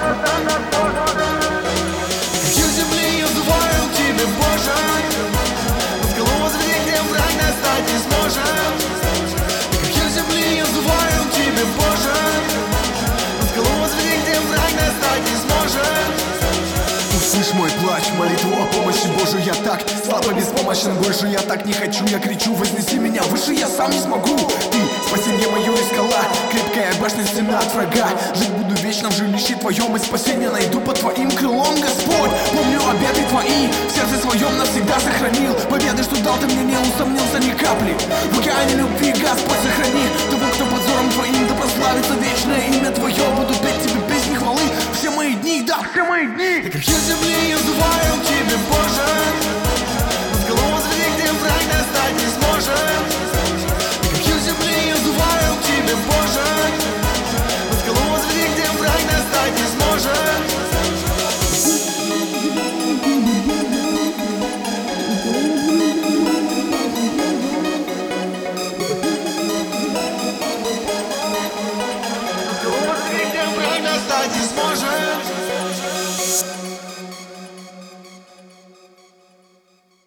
Краю земли я взываю к тебе, Боже. На скалу возведи, где враг достать не сможет. Краю земли я взываю к тебе, Боже. На скалу возведи, где враг достать не сможет. Услышь мой плач, молитву о помощи, Боже, я так слабо, беспомощен, больше я так не хочу, я кричу, вознеси меня выше, я сам не смогу. Ты, спасение мое и скала, крепкая башня, стена от врага. Жить буду вечно в жилище твоем, и спасение найду под твоим крылом, Господь. Помню обеты твои, в сердце своем навсегда сохранил. Победы, что дал ты мне, не усомнился ни капли. В океане любви, Господь, сохрани того, кто под взором твоим, да прославится вечное имя твое. Буду петь тебе песни хвалы все мои дни, да, все мои дни. Краю земли я взываю к